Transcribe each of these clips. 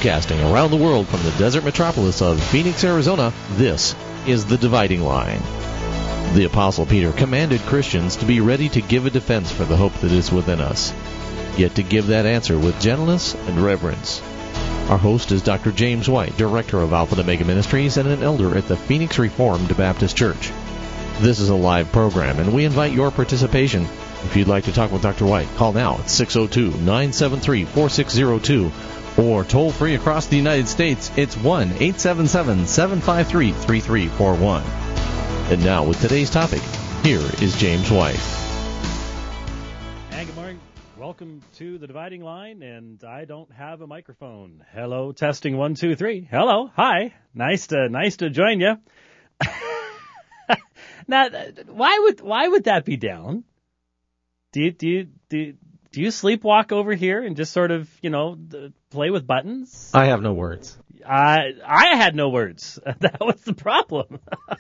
Broadcasting around the world from the desert metropolis of Phoenix, Arizona, this is The Dividing Line. The Apostle Peter commanded Christians to be ready to give a defense for the hope that is within us, yet to give that answer with gentleness and reverence. Our host is Dr. James White, Director of Alpha and Omega Ministries and an elder at the Phoenix Reformed Baptist Church. This is a live program, and we invite your participation. If you'd like to talk with Dr. White, call now at 602-973-4602, or toll free across the United States, it's 1-877-753-3341. And now, with today's topic, here is James White. And good morning. Welcome to The Dividing Line, and I don't have a microphone. Hello, testing 1, 2, 3. Hello, hi. Nice to join you. Now, why would that be down? Do you sleepwalk over here and just sort of, play with buttons? I have no words. I had no words. That was the problem.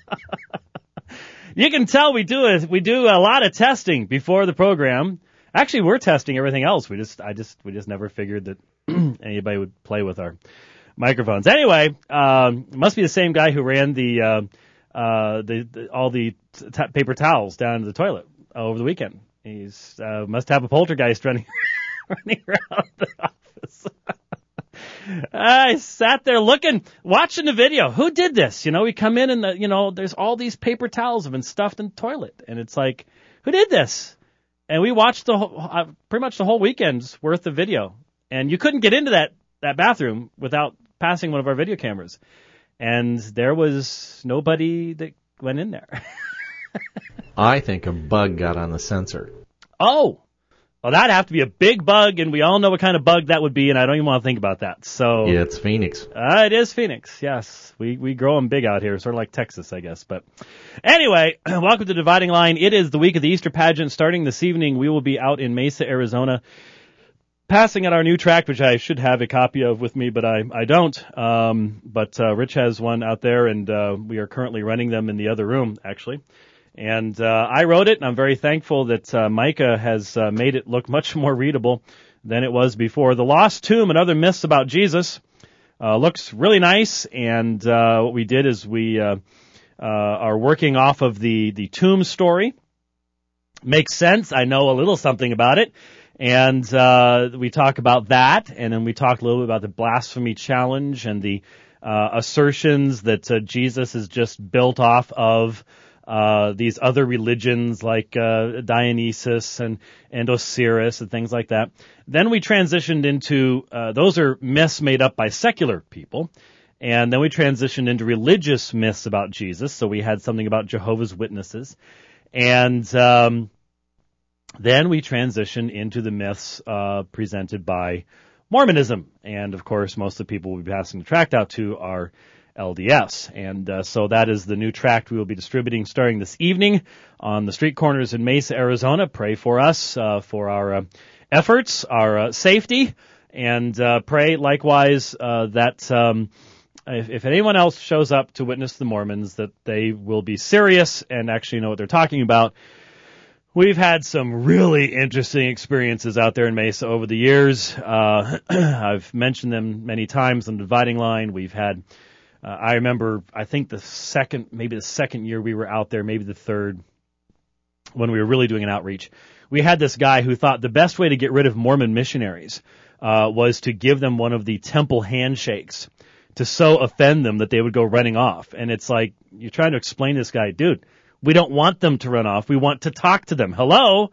You can tell we do a lot of testing before the program. Actually, we're testing everything else. We just never figured that anybody would play with our microphones. Anyway, it must be the same guy who ran all the paper towels down to the toilet over the weekend. He's must have a poltergeist running around the office. I sat there watching the video. Who did this? We come in and there's all these paper towels have been stuffed in the toilet, and it's like, who did this? And we watched pretty much the whole weekend's worth of video, and you couldn't get into that bathroom without passing one of our video cameras, and there was nobody that went in there. I think a bug got on the sensor. Oh, well, that'd have to be a big bug, and we all know what kind of bug that would be, and I don't even want to think about that. So yeah, it's Phoenix. It is Phoenix, yes. We grow them big out here, sort of like Texas, I guess. But anyway, welcome to Dividing Line. It is the week of the Easter pageant. Starting this evening, we will be out in Mesa, Arizona, passing out our new tract, which I should have a copy of with me, but I don't. But Rich has one out there, and we are currently running them in the other room, actually. And I wrote it, and I'm very thankful that Micah has made it look much more readable than it was before. The Lost Tomb and Other Myths About Jesus looks really nice, and what we did is we are working off of the tomb story. Makes sense. I know a little something about it. And we talk about that, and then we talk a little bit about the blasphemy challenge and the assertions that Jesus is just built off of these other religions like Dionysus and Osiris and things like that. Then we transitioned into those are myths made up by secular people. And then we transitioned into religious myths about Jesus. So we had something about Jehovah's Witnesses. And then we transitioned into the myths presented by Mormonism. And, of course, most of the people we'll be passing the tract out to are LDS. And so that is the new tract we will be distributing starting this evening on the street corners in Mesa, Arizona. Pray for us, for our efforts, our safety, and pray likewise that if anyone else shows up to witness the Mormons, that they will be serious and actually know what they're talking about. We've had some really interesting experiences out there in Mesa over the years. I've mentioned them many times on the Dividing Line. We've had, I remember, I think the second year we were out there, maybe the third, when we were really doing an outreach. We had this guy who thought the best way to get rid of Mormon missionaries was to give them one of the temple handshakes to so offend them that they would go running off. And it's like, you're trying to explain to this guy, dude, we don't want them to run off. We want to talk to them. Hello?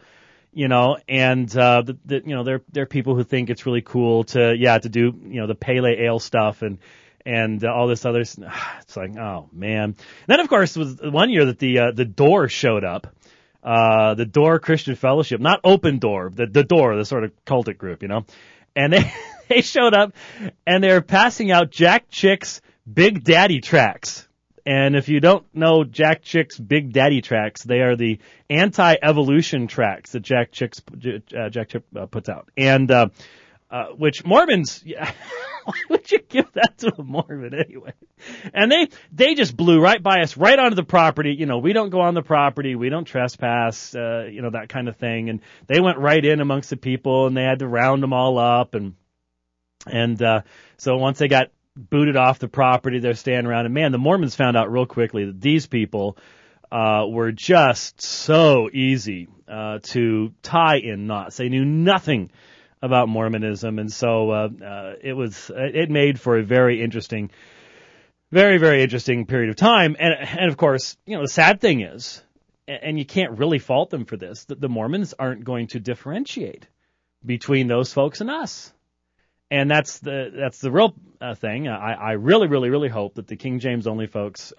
And there are people who think it's really cool to do, the pale ale stuff and all this other, it's like, oh man. And then of course it was one year that the Door showed up, the Door Christian Fellowship, not Open Door, the Door, the sort of cultic group, and they showed up and they're passing out Jack Chick's Big Daddy tracts. And if you don't know Jack Chick's Big Daddy tracts, they are the anti-evolution tracts that Jack Chick puts out. And which Mormons, why would you give that to a Mormon anyway? And they just blew right by us, right onto the property. We don't go on the property, we don't trespass, that kind of thing. And they went right in amongst the people, and they had to round them all up. And And so once they got booted off the property, they're standing around. And, man, the Mormons found out real quickly that these people were just so easy to tie in knots. They knew nothing about Mormonism, and so it made for a very interesting, very, very interesting period of time. And of course, the sad thing is, and you can't really fault them for this, that the Mormons aren't going to differentiate between those folks and us. And that's the real thing. I really, really, really hope that the King James only folks,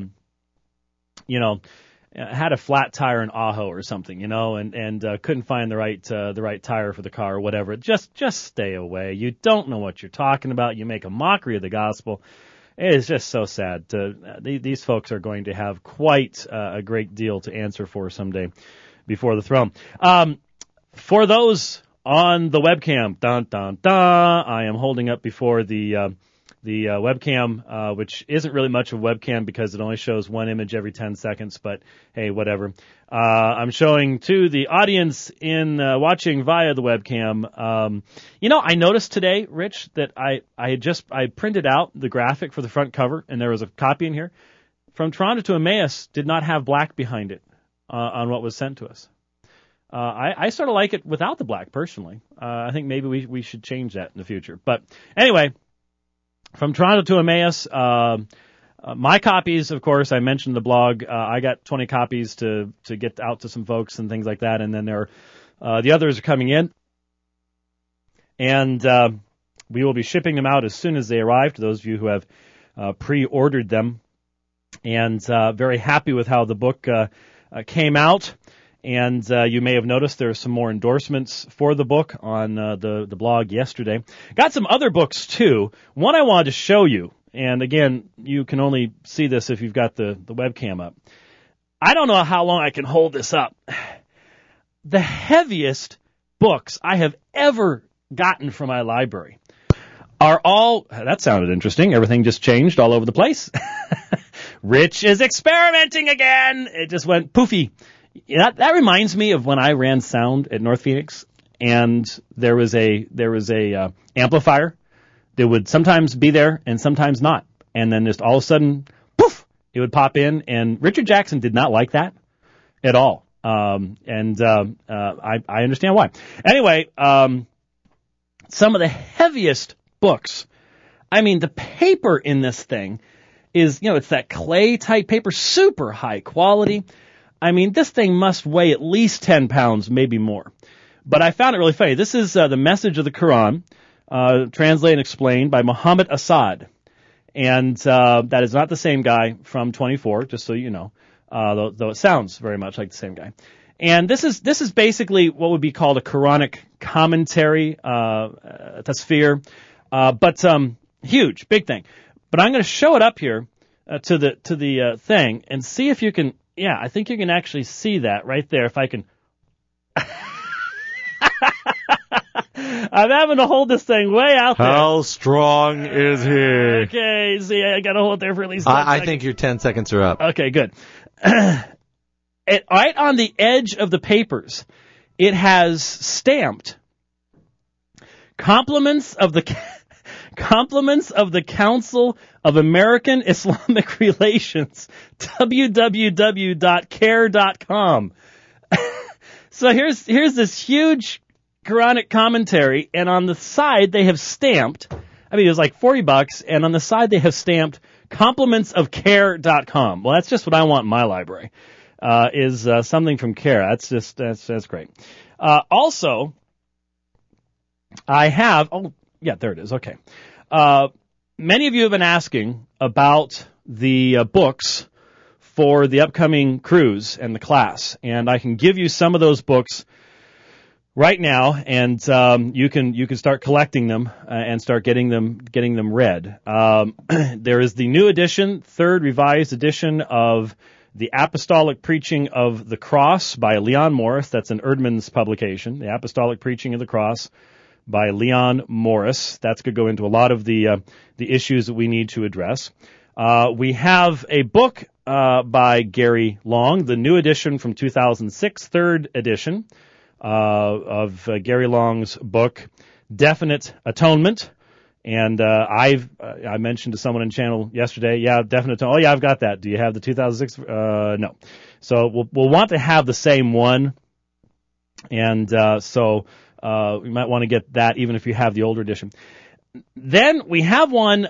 had a flat tire in Ajo or something, and couldn't find the right tire for the car or whatever. Just stay away. You don't know what you're talking about. You make a mockery of the gospel. It is just so sad. These folks are going to have quite a great deal to answer for someday before the throne. For those on the webcam, dun dun dun, I am holding up before the webcam, which isn't really much of a webcam because it only shows one image every 10 seconds, but hey, whatever. I'm showing to the audience in watching via the webcam. I noticed today, Rich, that I printed out the graphic for the front cover, and there was a copy in here. From Toronto to Emmaus did not have black behind it on what was sent to us. I sort of like it without the black, personally. I think maybe we should change that in the future. But anyway, from Toronto to Emmaus, my copies, of course, I mentioned the blog. I got 20 copies to get out to some folks and things like that. And then the others are coming in. And we will be shipping them out as soon as they arrive to those of you who have pre-ordered them. And very happy with how the book came out. And you may have noticed there are some more endorsements for the book on the blog yesterday. Got some other books, too. One I wanted to show you, and again, you can only see this if you've got the webcam up. I don't know how long I can hold this up. The heaviest books I have ever gotten from my library are all... That sounded interesting. Everything just changed all over the place. Rich is experimenting again. It just went poofy. That reminds me of when I ran sound at North Phoenix, and there was a amplifier that would sometimes be there and sometimes not, and then just all of a sudden, poof, it would pop in. And Richard Jackson did not like that at all, and I understand why. Anyway, some of the heaviest books. I mean, the paper in this thing is, it's that clay type paper, super high quality. I mean, this thing must weigh at least 10 pounds, maybe more. But I found it really funny. This is the Message of the Quran, translated and explained by Muhammad Asad. And that is not the same guy from 24, just so you know, though it sounds very much like the same guy. And this is basically what would be called a Quranic commentary, tafsir, but huge, big thing. But I'm going to show it up here to the thing and see if you can. Yeah, I think you can actually see that right there. If I can. I'm having to hold this thing way out there. How strong is he? Okay, see, I got to hold it there for at least 10 seconds. I think your 10 seconds are up. Okay, good. Right on the edge of the papers, it has stamped Compliments of the Council of American Islamic Relations, www.care.com. So here's this huge Quranic commentary, and on the side they have stamped, it was like $40, and on the side they have stamped complimentsofcare.com. Well, that's just what I want in my library, is something from Care. That's great. Also, I have, there it is, okay. Many of you have been asking about the books for the upcoming cruise and the class, and I can give you some of those books right now, and you can start collecting them and start getting them read. There is the new edition, third revised edition of The Apostolic Preaching of the Cross by Leon Morris. That's an Erdman's publication. The Apostolic Preaching of the Cross by Leon Morris. That's going to go into a lot of the issues that we need to address. We have a book by Gary Long, the new edition from 2006, third edition of Gary Long's book, Definite Atonement. And I mentioned to someone in channel yesterday, yeah, definite tone. Oh yeah, I've got that. Do you have the 2006? No. So we'll want to have the same one, and so you might want to get that even if you have the older edition. Then we have one,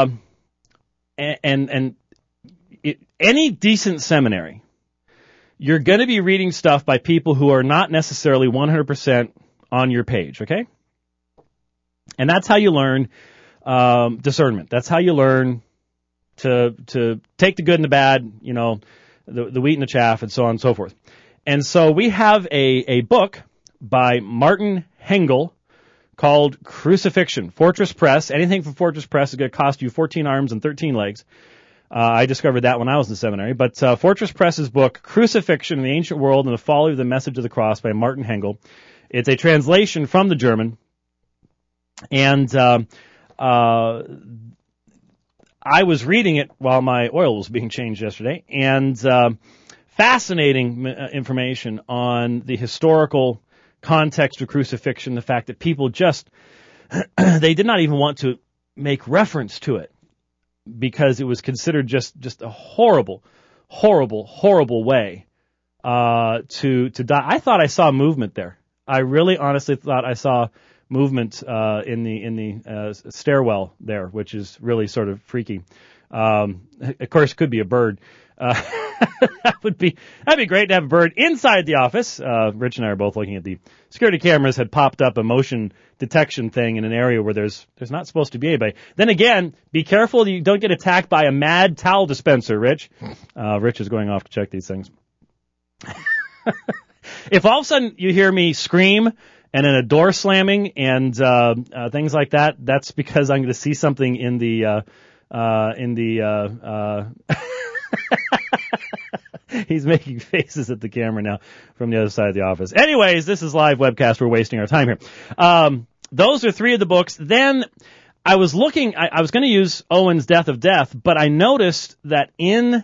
any decent seminary, you're going to be reading stuff by people who are not necessarily 100% on your page, okay? And that's how you learn discernment. That's how you learn to take the good and the bad, you know, the wheat and the chaff, and so on and so forth. And so we have a book by Martin Hengel called Crucifixion. Fortress Press. Anything from Fortress Press is going to cost you 14 arms and 13 legs. I discovered that when I was in seminary. But Fortress Press's book, Crucifixion in the Ancient World and the Folly of the Message of the Cross by Martin Hengel. It's a translation from the German. And I was reading it while my oil was being changed yesterday. And fascinating information on the historical context of crucifixion, the fact that people just, they did not even want to make reference to it because it was considered just a horrible way to die. I thought I saw movement there. I really honestly thought I saw movement in the stairwell there, which is really sort of freaky. Of course, it could be a bird. That'd be great to have a bird inside the office. Rich and I are both looking at the security cameras. Had popped up a motion detection thing in an area where there's not supposed to be anybody. Then again, be careful you don't get attacked by a mad towel dispenser, Rich. Rich is going off to check these things. If all of a sudden you hear me scream and then a door slamming and things like that, that's because I'm going to see something in the He's making faces at the camera now from the other side of the office. Anyways, this is live webcast. We're wasting our time here. Those are three of the books. Then I was looking, I was going to use Owen's Death of Death, but I noticed that in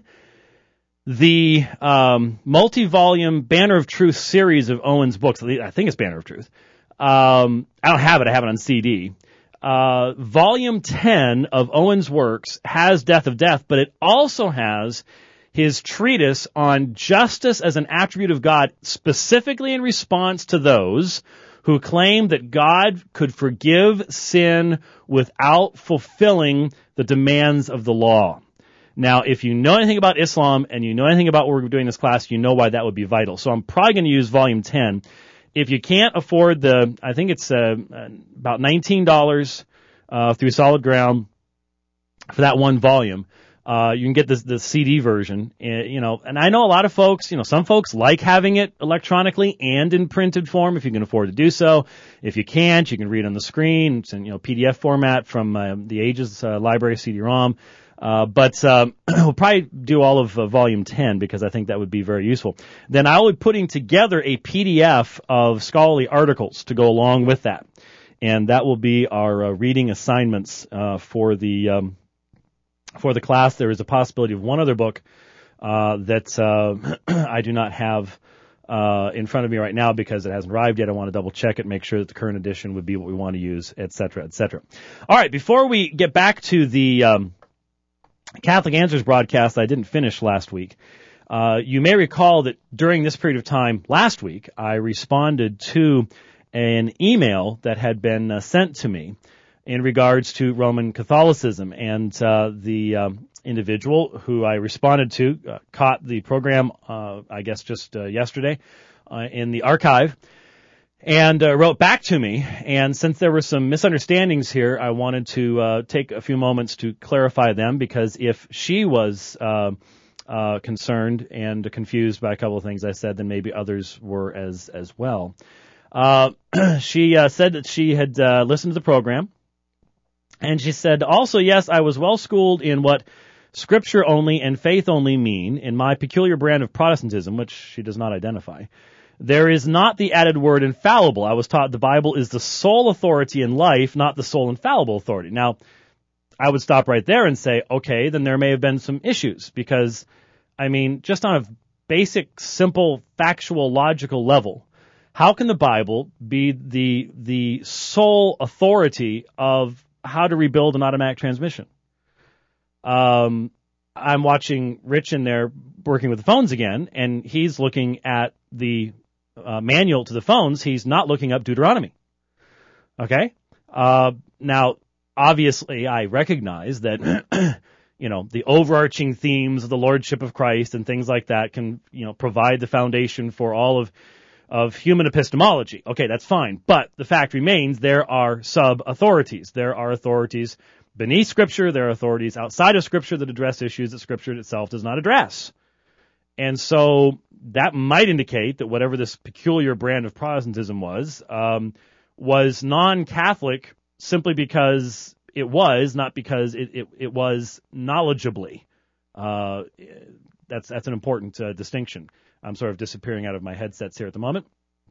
the multi-volume Banner of Truth series of Owen's books, I think it's Banner of Truth. I don't have it. I have it on CD. Volume 10 of Owen's works has Death of Death, but it also has his treatise on justice as an attribute of God, specifically in response to those who claim that God could forgive sin without fulfilling the demands of the law. Now, if you know anything about Islam and you know anything about what we're doing in this class, you know why that would be vital. So I'm probably going to use volume 10. If you can't afford I think it's about $19 through Solid Ground for that one volume. You can get the CD version, and I know a lot of folks, some folks like having it electronically and in printed form if you can afford to do so. If you can't, you can read on the screen. It's in, PDF format from the Ages Library CD-ROM. But we'll probably do all of volume 10 because I think that would be very useful. Then I'll be putting together a PDF of scholarly articles to go along with that. And that will be our reading assignments for the class. There is a possibility of one other book that I do not have in front of me right now because it hasn't arrived yet. I want to double check it, make sure that the current edition would be what we want to use, et cetera, et cetera. All right, before we get back to the Catholic Answers broadcast I didn't finish last week, you may recall that during this period of time last week, I responded to an email that had been sent to me in regards to Roman Catholicism, and the individual who I responded to caught the program, I guess just yesterday, in the archive, and wrote back to me. And since there were some misunderstandings here, I wanted to take a few moments to clarify them, because if she was concerned and confused by a couple of things I said, then maybe others were as well. She said that she had listened to the program. And she said, also, yes, I was well schooled in what Scripture only and faith only mean in my peculiar brand of Protestantism, which she does not identify. There is not the added word infallible. I was taught the Bible is the sole authority in life, not the sole infallible authority. Now, I would stop right there and say, okay, then there may have been some issues, because, just on a basic, simple, factual, logical level, how can the Bible be the sole authority of how to rebuild an automatic transmission. I'm watching Rich in there working with the phones again, and he's looking at the manual to the phones. He's not looking up Deuteronomy. Okay? Now, obviously, I recognize that, the overarching themes of the Lordship of Christ and things like that can, provide the foundation for all of human epistemology. Okay, that's fine. But the fact remains there are sub-authorities. There are authorities beneath Scripture. There are authorities outside of Scripture that address issues that Scripture itself does not address. And so that might indicate that whatever this peculiar brand of Protestantism was non-Catholic simply because it was, not because it was knowledgeably. That's an important distinction. I'm sort of disappearing out of my headsets here at the moment.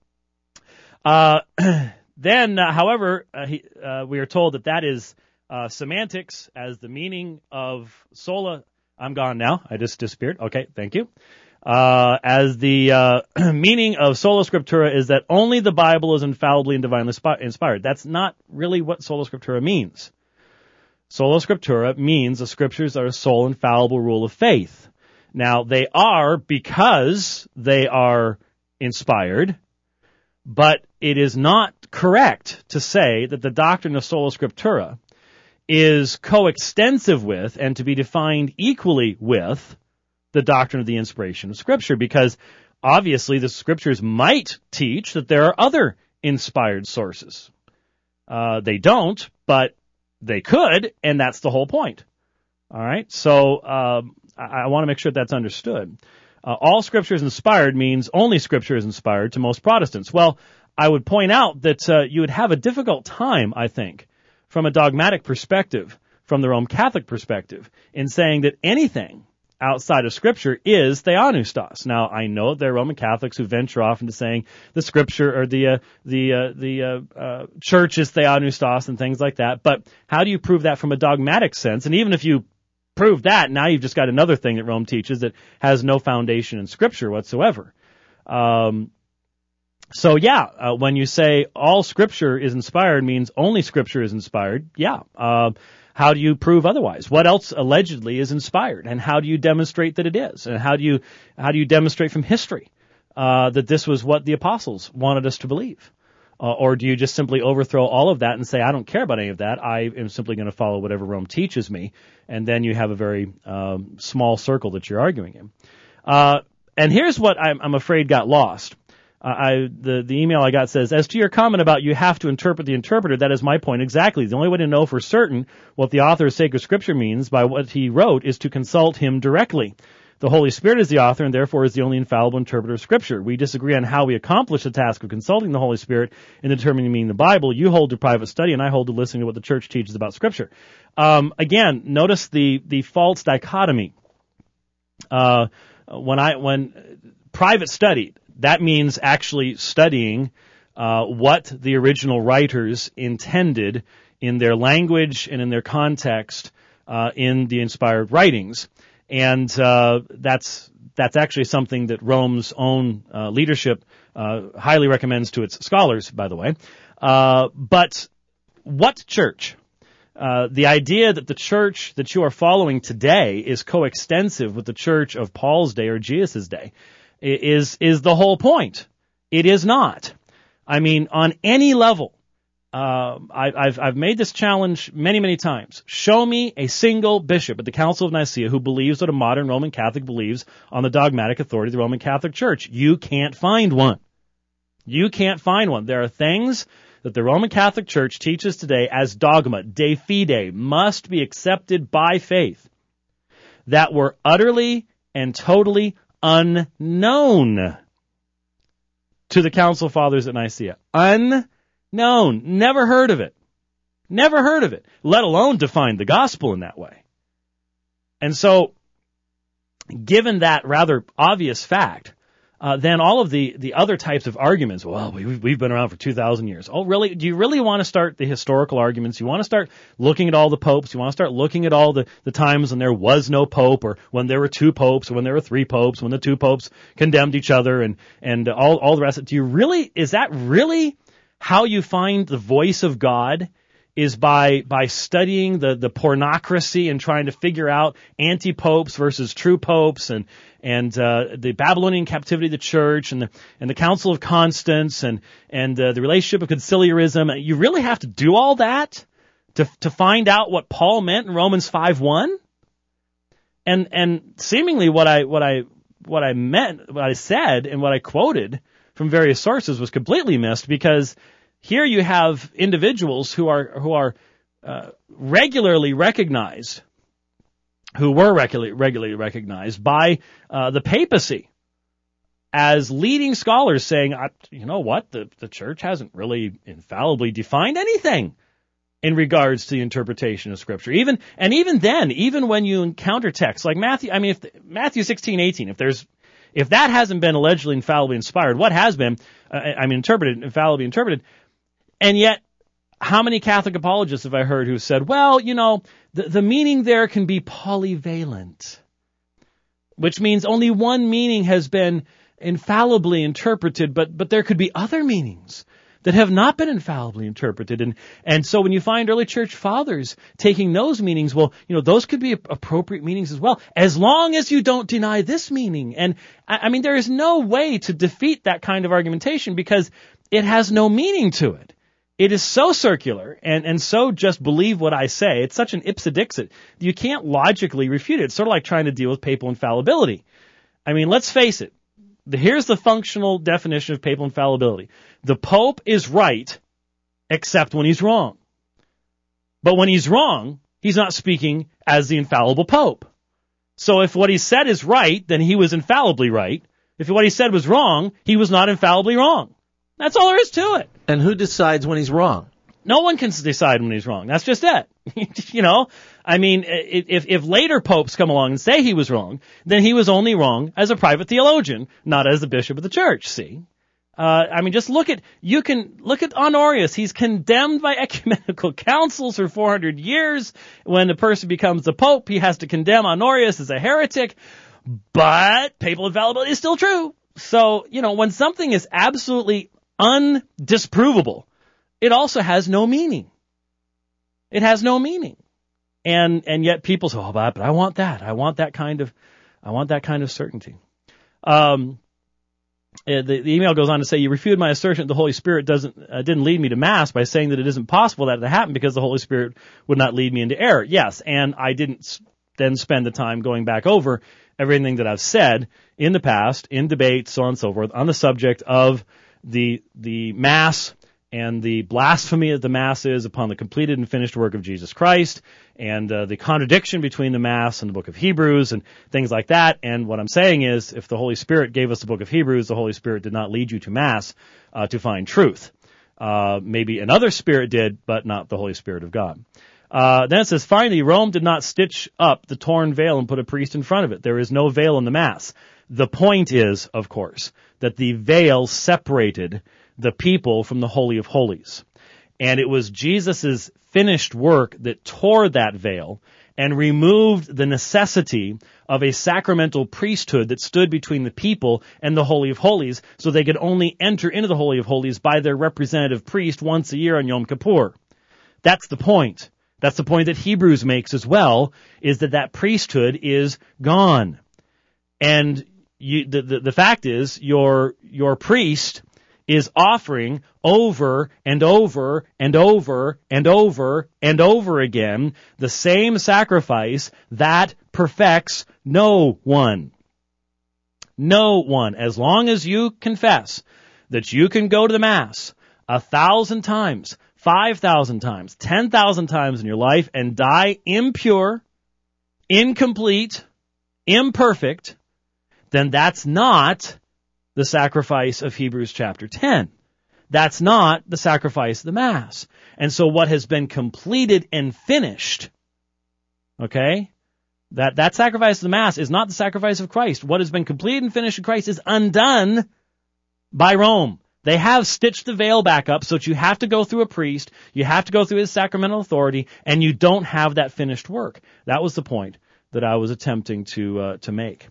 Then, however, we are told that is semantics, as the meaning of sola. I'm gone now. I just disappeared. Okay, thank you. As the meaning of sola scriptura is that only the Bible is infallibly and divinely inspired. That's not really what sola scriptura means. Sola scriptura means the Scriptures are a sole infallible rule of faith. Now, they are because they are inspired, but it is not correct to say that the doctrine of sola scriptura is coextensive with and to be defined equally with the doctrine of the inspiration of Scripture, because obviously the Scriptures might teach that there are other inspired sources. They don't, but they could, and that's the whole point. All right? So I want to make sure that's understood. All Scripture is inspired means only Scripture is inspired to most Protestants. Well, I would point out that you would have a difficult time, I think, from a dogmatic perspective, from the Roman Catholic perspective, in saying that anything outside of Scripture is theopneustos. Now, I know there are Roman Catholics who venture off into saying the Scripture or the church is theopneustos and things like that. But how do you prove that from a dogmatic sense? And even if you prove that, now you've just got another thing that Rome teaches that has no foundation in Scripture whatsoever. When you say all Scripture is inspired means only Scripture is inspired, how do you prove otherwise? What else allegedly is inspired, and how do you demonstrate that it is? And how do you demonstrate from history that this was what the apostles wanted us to believe? Or do you just simply overthrow all of that and say, I don't care about any of that, I am simply going to follow whatever Rome teaches me, and then you have a very small circle that you're arguing in. And here's what I'm afraid got lost. The email I got says, as to your comment about you have to interpret the interpreter, that is my point exactly. The only way to know for certain what the author of sacred Scripture means by what he wrote is to consult him directly. The Holy Spirit is the author and therefore is the only infallible interpreter of Scripture. We disagree on how we accomplish the task of consulting the Holy Spirit in determining the meaning of the Bible. You hold to private study and I hold to listening to what the Church teaches about Scripture. Again, notice the false dichotomy. When private study, that means actually studying what the original writers intended in their language and in their context in the inspired writings. And that's actually something that Rome's own leadership highly recommends to its scholars, by the way. But what church? The idea that the church that you are following today is coextensive with the church of Paul's day or Jesus' day is the whole point. It is not. I mean, on any level, I've made this challenge many times. Show me a single bishop at the Council of Nicaea who believes what a modern Roman Catholic believes on the dogmatic authority of the Roman Catholic Church. You can't find one. You can't find one. There are things that the Roman Catholic Church teaches today as dogma, de fide, must be accepted by faith, that were utterly and totally unknown to the Council Fathers at Nicaea. Unknown. Never heard of it. Never heard of it, let alone define the gospel in that way. And so, given that rather obvious fact, then all of the other types of arguments, well, we've been around for 2,000 years. Oh, really? Do you really want to start the historical arguments? You want to start looking at all the popes? You want to start looking at all the times when there was no pope, or when there were two popes, or when there were three popes, when the two popes condemned each other, and all the rest of it? Is that really how you find the voice of God is by studying the pornocracy and trying to figure out anti-popes versus true popes and the Babylonian captivity of the church and the Council of Constance and the relationship of conciliarism. You really have to do all that to find out what Paul meant in Romans 5:1? And seemingly what I meant, what I said and what I quoted from various sources was completely missed, because here you have individuals who are regularly recognized, who were regularly recognized by the papacy as leading scholars, saying, you know what, the church hasn't really infallibly defined anything in regards to the interpretation of Scripture. Even then, even when you encounter texts like Matthew, if Matthew 16:18, if that hasn't been allegedly infallibly inspired, what has been, infallibly interpreted? And yet, how many Catholic apologists have I heard who said, well, the meaning there can be polyvalent, which means only one meaning has been infallibly interpreted, but there could be other meanings that have not been infallibly interpreted. And so when you find early church fathers taking those meanings, well, those could be appropriate meanings as well, as long as you don't deny this meaning. And there is no way to defeat that kind of argumentation, because it has no meaning to it. It is so circular and so just believe what I say. It's such an ipsedixit. You can't logically refute it. It's sort of like trying to deal with papal infallibility. Let's face it. Here's the functional definition of papal infallibility. The Pope is right, except when he's wrong. But when he's wrong, he's not speaking as the infallible Pope. So if what he said is right, then he was infallibly right. If what he said was wrong, he was not infallibly wrong. That's all there is to it. And who decides when he's wrong? No one can decide when he's wrong. That's just it. If later popes come along and say he was wrong, then he was only wrong as a private theologian, not as the bishop of the church, see? Just look at Honorius. He's condemned by ecumenical councils for 400 years. When the person becomes the pope, he has to condemn Honorius as a heretic, but papal infallibility is still true. So, when something is absolutely undisprovable, it also has no meaning. It has no meaning. And yet people say, oh, but I want that. I want that kind of certainty. The email goes on to say, you refuted my assertion that the Holy Spirit didn't lead me to Mass by saying that it isn't possible that it happened because the Holy Spirit would not lead me into error. Yes, and I didn't then spend the time going back over everything that I've said in the past, in debates, so on and so forth, on the subject of the Mass and the blasphemy that the Mass is upon the completed and finished work of Jesus Christ, and the contradiction between the Mass and the book of Hebrews and things like that. And what I'm saying is, if the Holy Spirit gave us the book of Hebrews, the Holy Spirit did not lead you to Mass to find truth. Maybe another spirit did, but not the Holy Spirit of God. Then it says, finally, Rome did not stitch up the torn veil and put a priest in front of it. There is no veil in the Mass. The point is, of course, that the veil separated the people from the Holy of Holies. And it was Jesus' finished work that tore that veil and removed the necessity of a sacramental priesthood that stood between the people and the Holy of Holies, so they could only enter into the Holy of Holies by their representative priest once a year on Yom Kippur. That's the point. That's the point that Hebrews makes as well, is that priesthood is gone. And the fact is, your priest is offering over and over and over and over and over again the same sacrifice that perfects no one. No one. As long as you confess that you can go to the Mass 1,000 times, 5,000 times, 10,000 times in your life and die impure, incomplete, imperfect, then that's not the sacrifice of Hebrews chapter 10. That's not the sacrifice of the Mass. And so what has been completed and finished, okay, that sacrifice of the Mass is not the sacrifice of Christ. What has been completed and finished in Christ is undone by Rome. They have stitched the veil back up so that you have to go through a priest, you have to go through his sacramental authority, and you don't have that finished work. That was the point that I was attempting to make.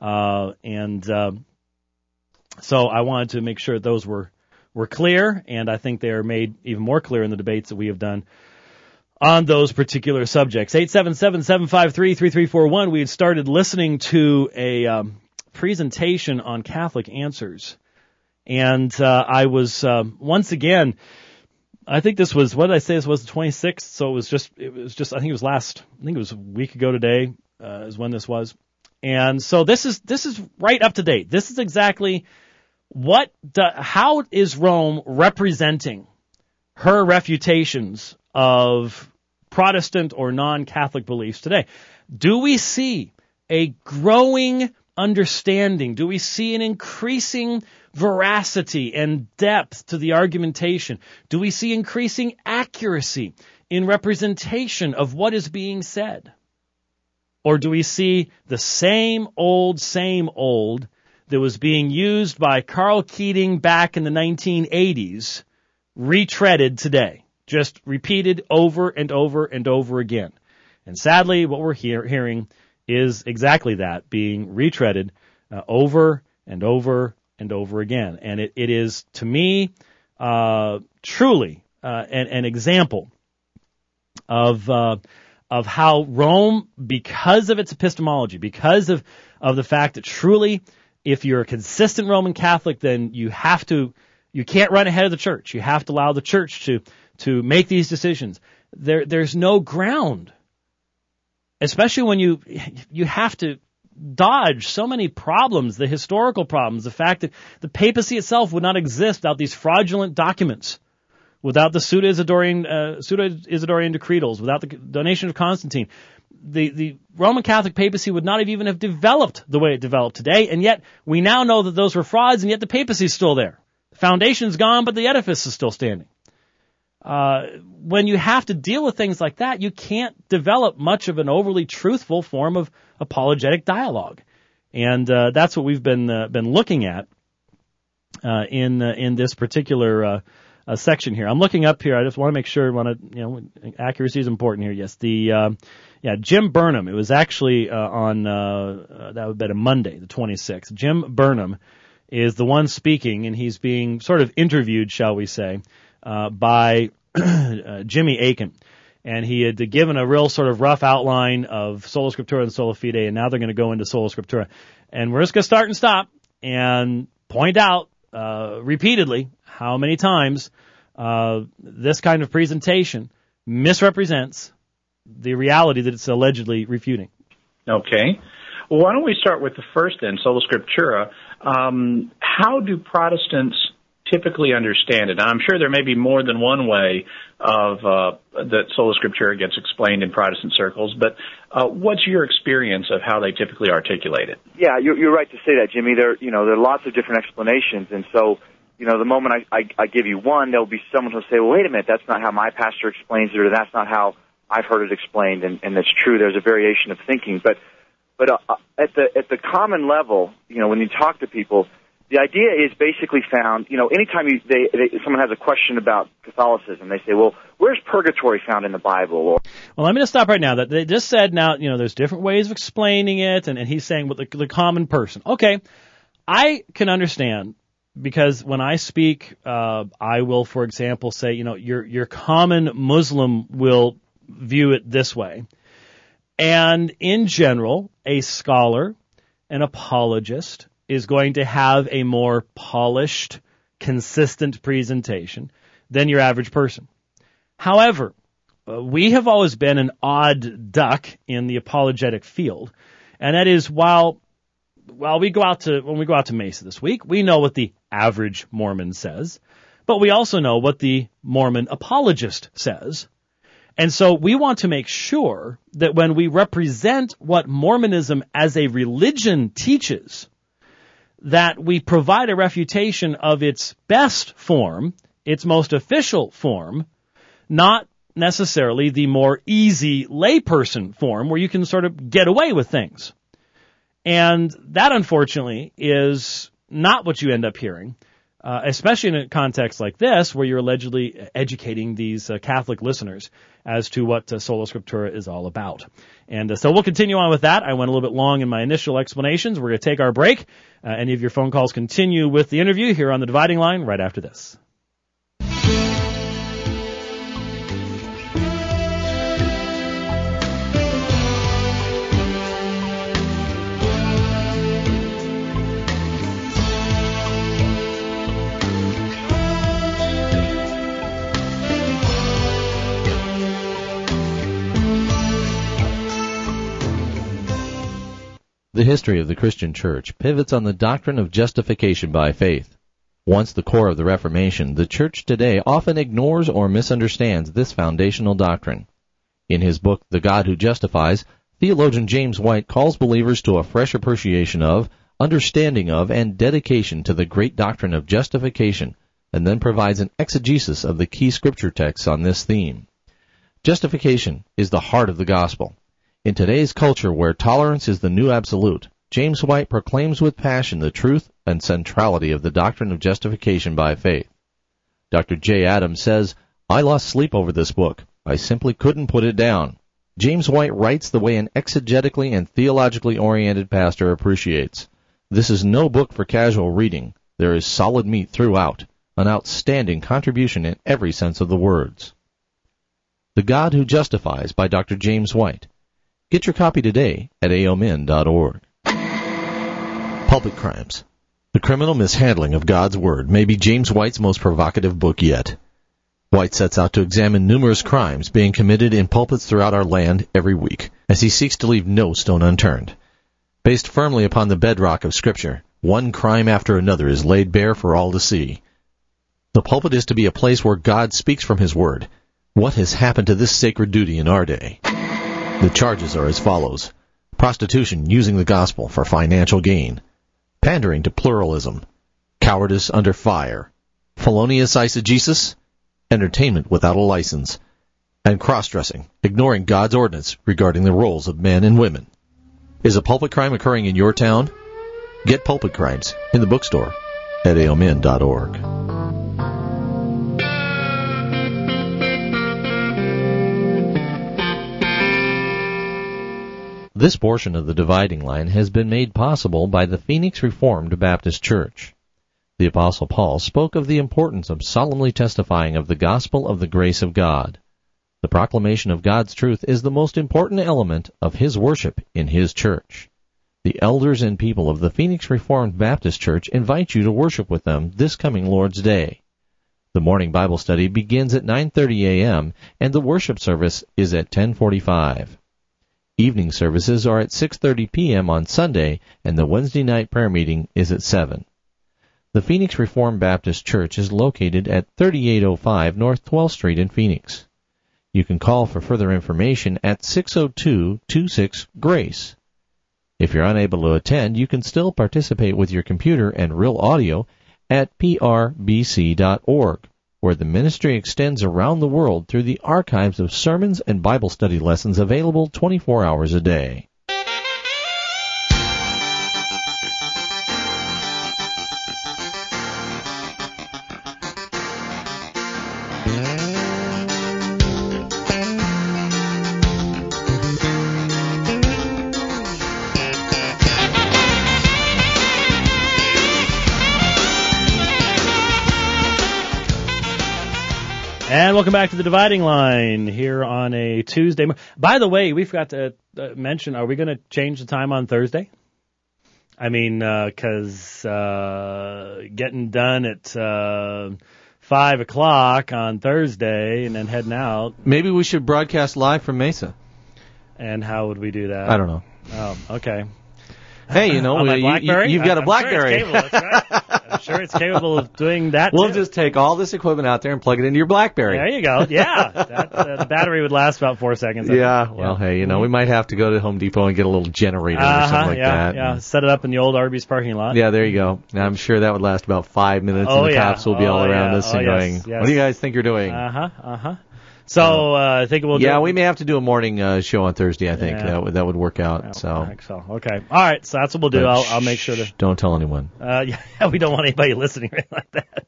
So I wanted to make sure those were clear, and I think they are made even more clear in the debates that we have done on those particular subjects. 877-753-3341. We had started listening to a presentation on Catholic Answers. And I was, once again, I think this was, what did I say? This was the 26th. So it was just, I think it was a week ago today, is when this was. And so this is right up to date. This is exactly how is Rome representing her refutations of Protestant or non-Catholic beliefs today? Do we see a growing understanding? Do we see an increasing veracity and depth to the argumentation? Do we see increasing accuracy in representation of what is being said? Or do we see the same old that was being used by Karl Keating back in the 1980s, retreaded today, just repeated over and over and over again? And sadly, what we're hearing is exactly that, being retreaded over and over and over again. And it is, to me, truly an example of how Rome, because of its epistemology, because of the fact that truly, if you're a consistent Roman Catholic, then you can't run ahead of the church. You have to allow the church to make these decisions. There's no ground, especially when you have to dodge so many problems, the historical problems, the fact that the papacy itself would not exist without these fraudulent documents, without the pseudo-Isidorian decretals, without the donation of Constantine. The Roman Catholic papacy would not even have developed the way it developed today, and yet we now know that those were frauds, and yet the papacy is still there. The foundation's gone, but the edifice is still standing. When you have to deal with things like that, you can't develop much of an overly truthful form of apologetic dialogue, and that's what we've been looking at in this particular section here. I'm looking up here. I just want to make sure. Accuracy is important here. Yes, Jim Burnham. It was actually on that would have been a Monday, the 26th. Jim Burnham is the one speaking, and he's being sort of interviewed, shall we say, by Jimmy Akin. And he had given a real sort of rough outline of Sola Scriptura and Sola Fide, and now they're going to go into Sola Scriptura. And we're just going to start and stop and point out repeatedly how many times this kind of presentation misrepresents the reality that it's allegedly refuting. Okay. Well, why don't we start with the first then, Sola Scriptura. How do Protestants typically understand it? I'm sure there may be more than one way of that Sola Scriptura gets explained in Protestant circles, but what's your experience of how they typically articulate it? Yeah, you're right to say that, Jimmy. There are lots of different explanations, and so the moment I give you one, there'll be someone who'll say, well, wait a minute, that's not how my pastor explains it, or that's not how I've heard it explained, and that's true. There's a variation of thinking, but at the common level, when you talk to people, the idea is basically found, anytime someone has a question about Catholicism, they say, well, where's purgatory found in the Bible? Well, I'm going to stop right now. That they just said now, there's different ways of explaining it, and he's saying what the common person. Okay, I can understand, because when I speak, I will, for example, say, your common Muslim will view it this way. And in general, a scholar, an apologist, is going to have a more polished, consistent presentation than your average person. However, we have always been an odd duck in the apologetic field, and that is when we go out to Mesa this week, we know what the average Mormon says, but we also know what the Mormon apologist says. And so we want to make sure that when we represent what Mormonism as a religion teaches, that we provide a refutation of its best form, its most official form, not necessarily the more easy layperson form where you can sort of get away with things. And that, unfortunately, is not what you end up hearing, especially in a context like this where you're allegedly educating these Catholic listeners as to what Sola Scriptura is all about. And so we'll continue on with that. I went a little bit long in my initial explanations. We're going to take our break. Any of your phone calls continue with the interview here on The Dividing Line right after this. The history of the Christian Church pivots on the doctrine of justification by faith. Once the core of the Reformation, the Church today often ignores or misunderstands this foundational doctrine. In his book, The God Who Justifies, theologian James White calls believers to a fresh appreciation of, understanding of, and dedication to the great doctrine of justification, and then provides an exegesis of the key scripture texts on this theme. Justification is the heart of the gospel. In today's culture where tolerance is the new absolute, James White proclaims with passion the truth and centrality of the doctrine of justification by faith. Dr. J. Adams says, "I lost sleep over this book. I simply couldn't put it down." James White writes the way an exegetically and theologically oriented pastor appreciates. This is no book for casual reading. There is solid meat throughout, an outstanding contribution in every sense of the words. The God Who Justifies by Dr. James White. Get your copy today at aomin.org. Pulpit Crimes. The Criminal Mishandling of God's Word may be James White's most provocative book yet. White sets out to examine numerous crimes being committed in pulpits throughout our land every week, as he seeks to leave no stone unturned. Based firmly upon the bedrock of Scripture, one crime after another is laid bare for all to see. The pulpit is to be a place where God speaks from His Word. What has happened to this sacred duty in our day? The charges are as follows. Prostitution using the gospel for financial gain. Pandering to pluralism. Cowardice under fire. Felonious eisegesis. Entertainment without a license. And cross-dressing, ignoring God's ordinance regarding the roles of men and women. Is a pulpit crime occurring in your town? Get Pulpit Crimes in the bookstore at aomin.org. This portion of the Dividing Line has been made possible by the Phoenix Reformed Baptist Church. The Apostle Paul spoke of the importance of solemnly testifying of the gospel of the grace of God. The proclamation of God's truth is the most important element of his worship in his church. The elders and people of the Phoenix Reformed Baptist Church invite you to worship with them this coming Lord's Day. The morning Bible study begins at 9:30 a.m. and the worship service is at 10:45. Evening services are at 6:30 p.m. on Sunday, and the Wednesday night prayer meeting is at 7. The Phoenix Reformed Baptist Church is located at 3805 North 12th Street in Phoenix. You can call for further information at 602-26-GRACE. If you're unable to attend, you can still participate with your computer and real audio at prbc.org, where the ministry extends around the world through the archives of sermons and Bible study lessons available 24 hours a day. And welcome back to the Dividing Line here on a Tuesday. By the way, we forgot to mention, are we going to change the time on Thursday? I mean, because getting done at 5 o'clock on Thursday and then heading out. Maybe we should broadcast live from Mesa. And how would we do that? I don't know. Oh, okay. Hey, you know, you've got a BlackBerry. I'm sure it's capable, that's right. I'm sure it's capable of doing that. We'll too. just take all this equipment out there and plug it into your BlackBerry. There you go. Yeah. The battery would last about 4 seconds. Yeah. Well, hey, you know, we might have to go to Home Depot and get a little generator or something like that. Yeah. Set it up in the old Arby's parking lot. Yeah, there you go. Now, I'm sure that would last about 5 minutes, and the cops will be all around us and going, yes. what do you guys think you're doing? So I think we'll do. Yeah, we may have to do a morning show on Thursday. I think that would work out. I think so. Okay. All right. So that's what we'll do. I'll make sure to. Don't tell anyone. Yeah, we don't want anybody listening right like that.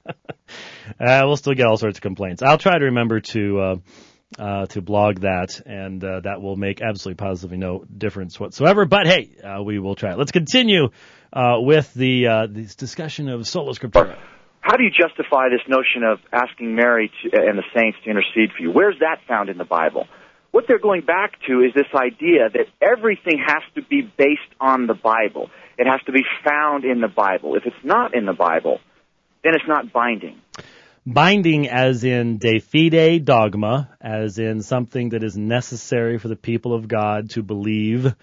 We'll still get all sorts of complaints. I'll try to remember to blog that, and that will make absolutely positively no difference whatsoever. But hey, we will try it. Let's continue with this discussion of Sola Scriptura. How do you justify this notion of asking Mary and the saints to intercede for you? Where's that found in the Bible? What they're going back to is this idea that everything has to be based on the Bible. It has to be found in the Bible. If it's not in the Bible, then it's not binding. Binding as in de fide dogma, as in something that is necessary for the people of God to believe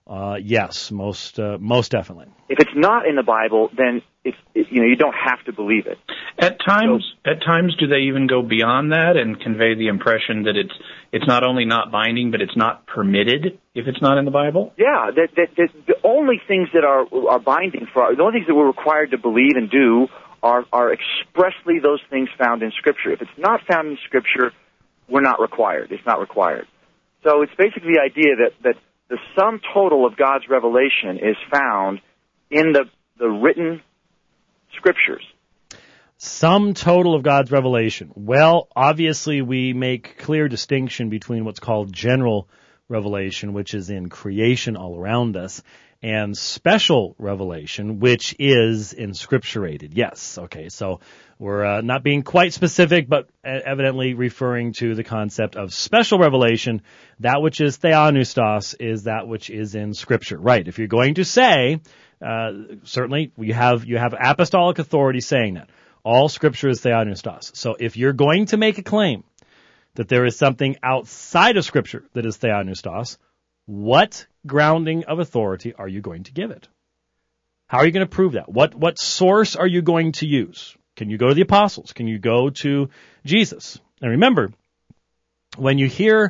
Yes, most definitely. If it's not in the Bible, then you don't have to believe it. At times, do they even go beyond that and convey the impression that it's not only not binding, but it's not permitted if it's not in the Bible? Yeah, the only things that are binding the only things that we're required to believe and do are expressly those things found in Scripture. If it's not found in Scripture, we're not required. It's not required. So it's basically the idea that the sum total of God's revelation is found in the written Scriptures. Sum total of God's revelation. Well, obviously we make clear distinction between what's called general revelation, which is in creation all around us, and special revelation, which is inscripturated. Yes, okay, so we're not being quite specific, but evidently referring to the concept of special revelation. That which is theopneustos is that which is in Scripture. Right, if you're going to say, certainly you have apostolic authority saying that. All Scripture is theopneustos. So if you're going to make a claim that there is something outside of Scripture that is theopneustos, what grounding of authority are you going to give it? How are you going to prove that? What source are you going to use? Can you go to the apostles? Can you go to Jesus? And remember, when you hear,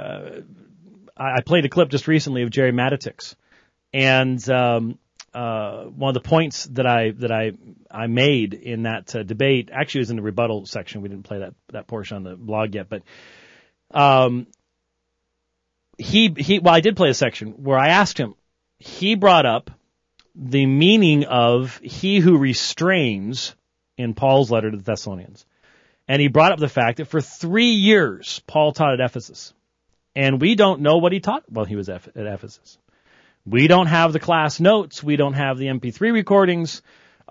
I played a clip just recently of Jerry Matitix, and one of the points that I made in that debate actually was in the rebuttal section. We didn't play that portion on the blog yet, but I did play a section where I asked him. He brought up the meaning of he who restrains in Paul's letter to the Thessalonians, and he brought up the fact that for 3 years Paul taught at Ephesus, and we don't know what he taught while he was at Ephesus. We don't have the class notes. We don't have the MP3 recordings.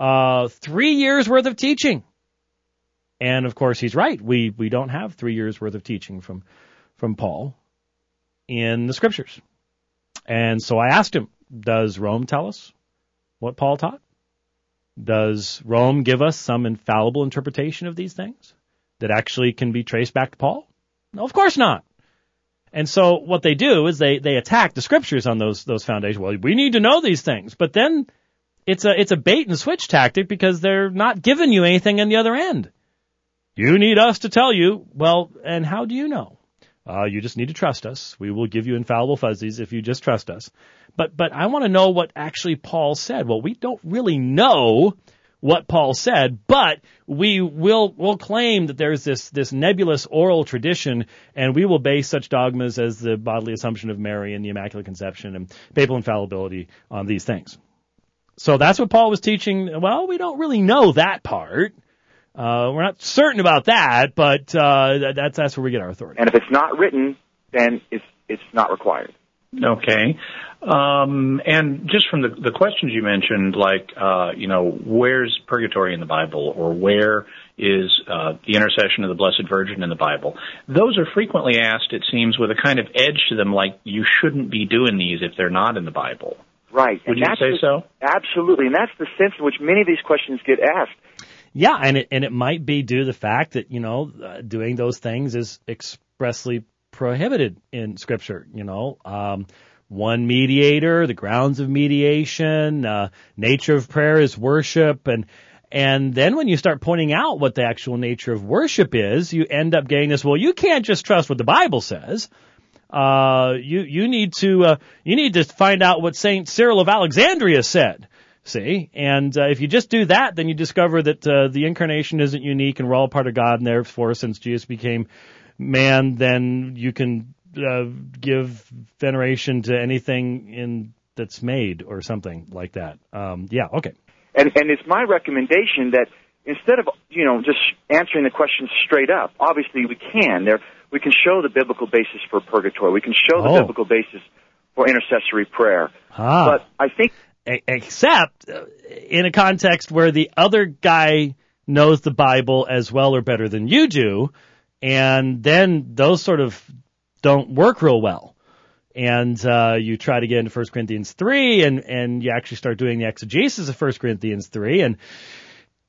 3 years worth of teaching. And of course he's right. We don't have 3 years worth of teaching from Paul in the Scriptures. And so I asked him, does Rome tell us what Paul taught? Does Rome give us some infallible interpretation of these things that actually can be traced back to Paul? No, of course not. And so what they do is they attack the Scriptures on those foundations. Well, we need to know these things. But then it's a bait and switch tactic because they're not giving you anything in the other end. You need us to tell you. Well, and how do you know? You just need to trust us. We will give you infallible fuzzies if you just trust us. But I want to know what actually Paul said. Well, we don't really know what Paul said, but we'll claim that there's this nebulous oral tradition, and we will base such dogmas as the bodily assumption of Mary and the Immaculate Conception and papal infallibility on these things. So that's what Paul was teaching. Well, we don't really know that part. We're not certain about that, but that's where we get our authority. And if it's not written, then it's not required. Okay. And just from the questions you mentioned, like, where's purgatory in the Bible, or where is the intercession of the Blessed Virgin in the Bible? Those are frequently asked, it seems, with a kind of edge to them, like you shouldn't be doing these if they're not in the Bible. Right. Would you say so? Absolutely. And that's the sense in which many of these questions get asked. Yeah, and it might be due to the fact that, doing those things is expressly prohibited in Scripture, one mediator, the grounds of mediation, nature of prayer is worship, and then when you start pointing out what the actual nature of worship is, you end up getting this, well, you can't just trust what the Bible says. You need to find out what Saint Cyril of Alexandria said. See? And if you just do that, then you discover that the incarnation isn't unique and we're all part of God, and therefore, since Jesus became man, then you can give veneration to anything that's made or something like that. Okay. And it's my recommendation that instead of, just answering the question straight up, obviously we can show the biblical basis for purgatory. We can show the biblical basis for intercessory prayer. But I think... Except in a context where the other guy knows the Bible as well or better than you do, and then those sort of don't work real well. And you try to get into 1 Corinthians 3, and you actually start doing the exegesis of 1 Corinthians 3, and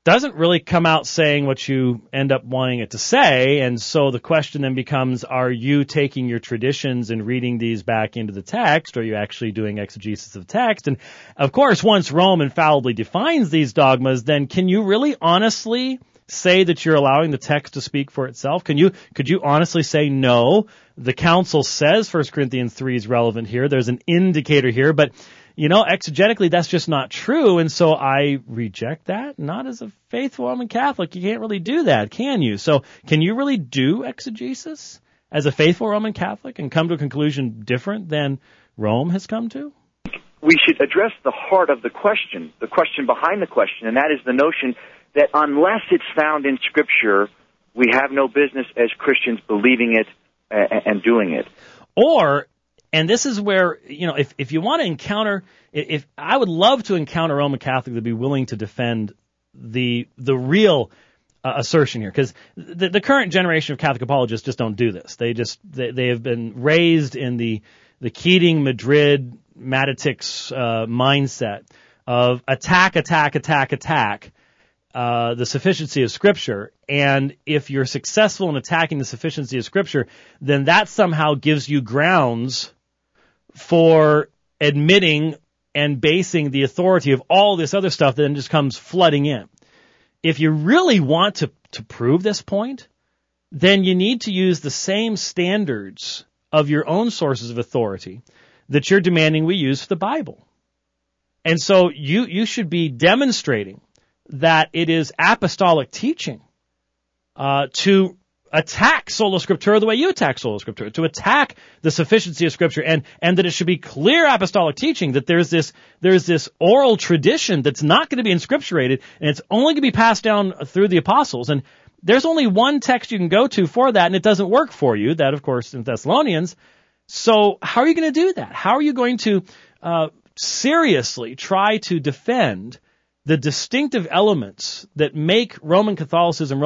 doesn't really come out saying what you end up wanting it to say. And so the question then becomes, are you taking your traditions and reading these back into the text, or are you actually doing exegesis of text? And of course, once Rome infallibly defines these dogmas, then can you really honestly say that you're allowing the text to speak for itself? Could you honestly say, no, the council says 1 Corinthians 3 is relevant here, there's an indicator here, but exegetically, that's just not true, and so I reject that. Not as a faithful Roman Catholic. You can't really do that, can you? So can you really do exegesis as a faithful Roman Catholic and come to a conclusion different than Rome has come to? We should address the heart of the question behind the question, and that is the notion that unless it's found in Scripture, we have no business as Christians believing it and doing it. And this is where, if you want to encounter, if I would love to encounter a Roman Catholic to be willing to defend the real assertion here, because the current generation of Catholic apologists just don't do this. They have been raised in the Keating, Madrid, Matitix mindset of attack the sufficiency of Scripture. And if you're successful in attacking the sufficiency of Scripture, then that somehow gives you grounds for admitting and basing the authority of all this other stuff that then just comes flooding in. If you really want to prove this point, then you need to use the same standards of your own sources of authority that you're demanding we use for the Bible. And so you should be demonstrating that it is apostolic teaching to attack sola scriptura the way you attack sola scriptura, to attack the sufficiency of Scripture, and that it should be clear apostolic teaching that there's this oral tradition that's not going to be inscripturated, and it's only going to be passed down through the apostles. And there's only one text you can go to for that, and it doesn't work for you. That, of course, in Thessalonians. So how are you going to do that? How are you going to seriously try to defend the distinctive elements that make Roman Catholicism,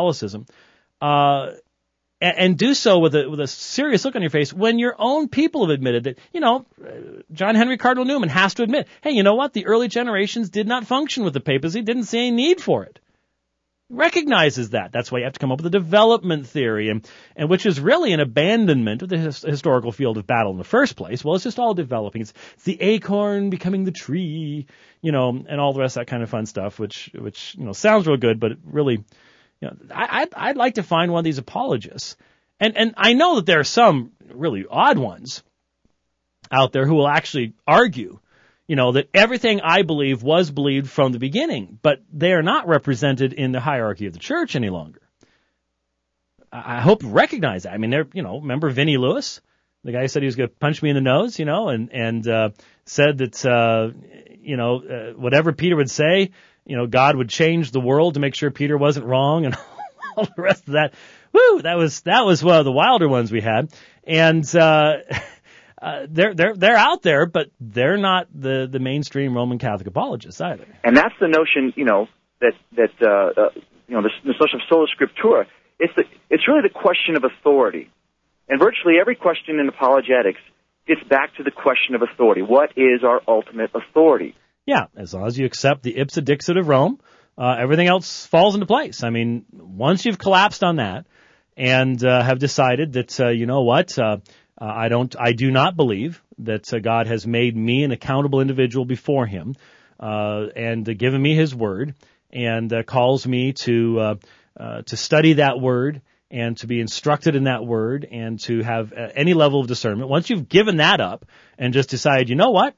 and do so with a serious look on your face when your own people have admitted that, John Henry Cardinal Newman has to admit, hey, you know what? The early generations did not function with the papacy, didn't see any need for it. Recognizes that. That's why you have to come up with a development theory, and which is really an abandonment of the historical field of battle in the first place. Well, it's just all developing. It's the acorn becoming the tree, and all the rest of that kind of fun stuff, which sounds real good, but it really, I'd like to find one of these apologists. And I know that there are some really odd ones out there who will actually argue, that everything I believe was believed from the beginning, but they are not represented in the hierarchy of the church any longer. I hope you recognize that. I mean, remember Vinnie Lewis? The guy who said he was going to punch me in the nose, and said that, whatever Peter would say, God would change the world to make sure Peter wasn't wrong, and all the rest of that. Woo! That was one of the wilder ones we had. And, they're out there, but they're not the mainstream Roman Catholic apologists either. And that's the notion, this notion of sola scriptura. It's really the question of authority, and virtually every question in apologetics gets back to the question of authority. What is our ultimate authority? Yeah, as long as you accept the ipsa dixit of Rome, everything else falls into place. I mean, once you've collapsed on that and have decided that I do not believe that God has made me an accountable individual before Him, and given me His Word, and calls me to study that Word and to be instructed in that Word and to have any level of discernment. Once you've given that up and just decided,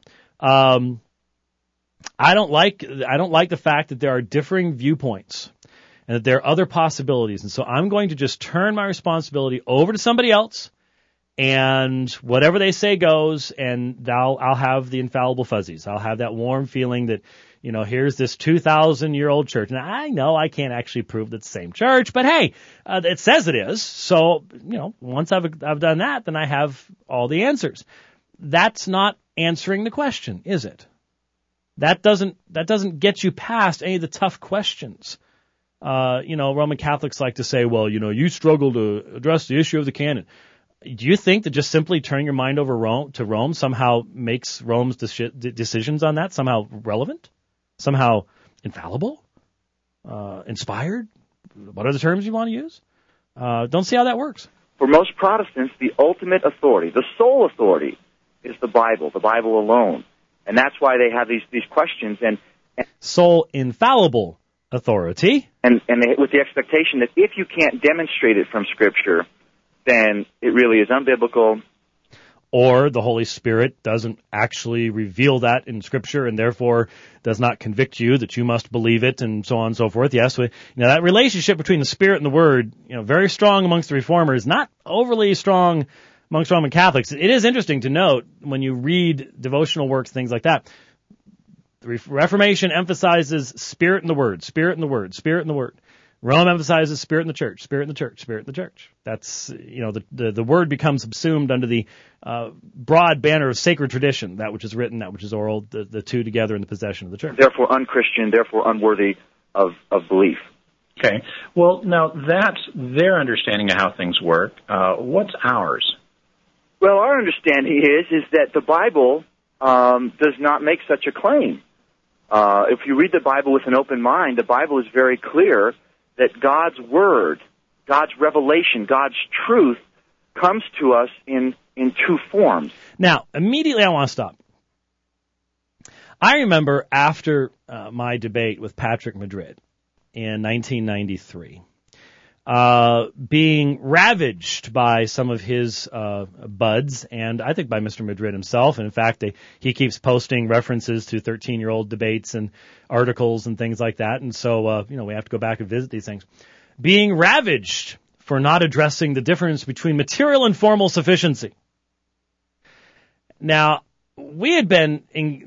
I don't like the fact that there are differing viewpoints and that there are other possibilities, and so I'm going to just turn my responsibility over to somebody else. And whatever they say goes, and I'll have the infallible fuzzies. I'll have that warm feeling that, here's this 2,000-year-old church. And I know I can't actually prove that it's the same church, but hey, it says it is. So, once I've done that, then I have all the answers. That's not answering the question, is it? That doesn't get you past any of the tough questions. Roman Catholics like to say, well, you struggle to address the issue of the canon. Do you think that just simply turning your mind over to Rome somehow makes Rome's decisions on that somehow relevant? Somehow infallible? inspired, what are the terms you want to use? Don't see how that works. For most Protestants, the ultimate authority, the sole authority, is the Bible alone. And that's why they have these questions. And sole infallible authority. And with the expectation that if you can't demonstrate it from Scripture, then it really is unbiblical. Or the Holy Spirit doesn't actually reveal that in Scripture and therefore does not convict you that you must believe it and so on and so forth. Yes, that relationship between the Spirit and the Word, very strong amongst the Reformers, not overly strong amongst Roman Catholics. It is interesting to note when you read devotional works, things like that, the Reformation emphasizes Spirit and the Word, Spirit and the Word, Spirit and the Word. Rome emphasizes Spirit in the Church, Spirit in the Church, Spirit in the Church. That's, the Word becomes subsumed under the broad banner of sacred tradition, that which is written, that which is oral, the two together in the possession of the Church. Therefore unchristian, therefore unworthy of belief. Okay. Well, now that's their understanding of how things work. What's ours? Well, our understanding is that the Bible does not make such a claim. If you read the Bible with an open mind, the Bible is very clear that God's Word, God's revelation, God's truth comes to us in two forms. Now, immediately I want to stop. I remember after my debate with Patrick Madrid in 1993, being ravaged by some of his buds, and I think by Mr. Madrid himself. And in fact, he keeps posting references to 13-year-old debates and articles and things like that. And so, we have to go back and visit these things. Being ravaged for not addressing the difference between material and formal sufficiency. Now, we had been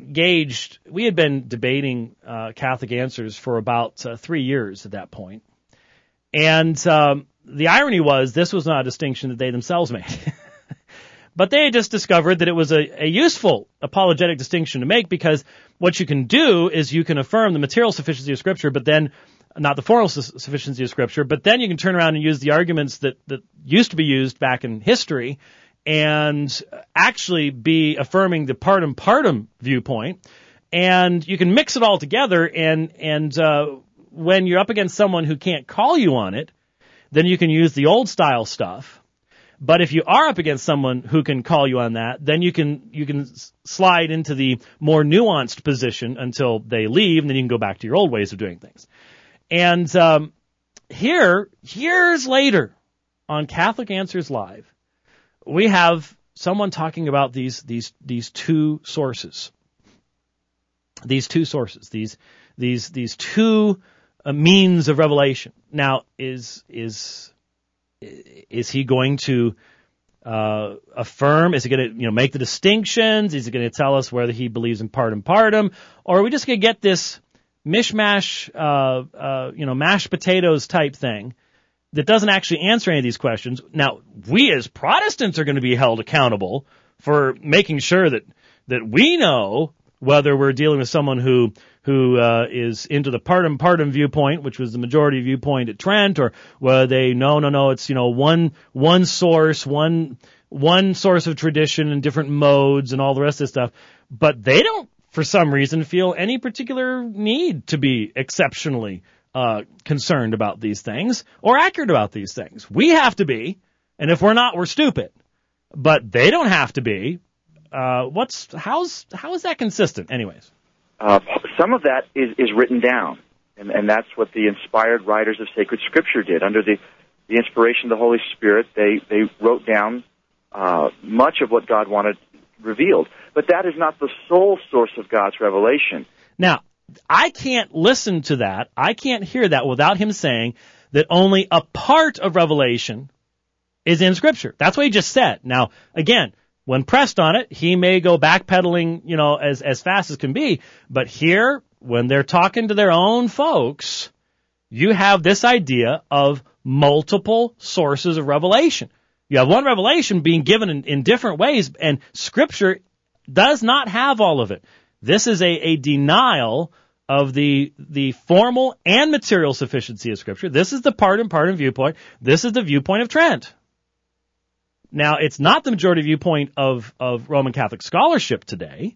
debating Catholic Answers for about 3 years at that point. And the irony was this was not a distinction that they themselves made. But they had just discovered that it was a useful apologetic distinction to make, because what you can do is you can affirm the material sufficiency of Scripture, but then not the formal sufficiency of Scripture, but then you can turn around and use the arguments that used to be used back in history and actually be affirming the partum partum viewpoint. And you can mix it all together, and when you're up against someone who can't call you on it, then you can use the old style stuff. But if you are up against someone who can call you on that, then you can slide into the more nuanced position until they leave, and then you can go back to your old ways of doing things. And here, years later, on Catholic Answers Live, we have someone talking about these two sources. These two sources, these two means of revelation. Now, is he going to affirm? Is he going to make the distinctions? Is he going to tell us whether he believes in partum partum, or are we just going to get this mishmash, mashed potatoes type thing that doesn't actually answer any of these questions? Now, we as Protestants are going to be held accountable for making sure that we know whether we're dealing with someone who is into the partum partum viewpoint, which was the majority viewpoint at Trent, or whether they no, it's one source, one source of tradition and different modes and all the rest of this stuff. But they don't, for some reason, feel any particular need to be exceptionally concerned about these things or accurate about these things. We have to be, and if we're not, we're stupid. But they don't have to be. How is that consistent, anyways? Some of that is written down, and that's what the inspired writers of sacred Scripture did. Under the inspiration of the Holy Spirit, they wrote down much of what God wanted revealed. But that is not the sole source of God's revelation. Now, I can't listen to that. I can't hear that without him saying that only a part of revelation is in Scripture. That's what he just said. Now, again, when pressed on it, he may go backpedaling, as fast as can be. But here, when they're talking to their own folks, you have this idea of multiple sources of revelation. You have one revelation being given in different ways, and Scripture does not have all of it. This is a denial of the formal and material sufficiency of Scripture. This is the partum partum viewpoint. This is the viewpoint of Trent. Now, it's not the majority viewpoint of Roman Catholic scholarship today.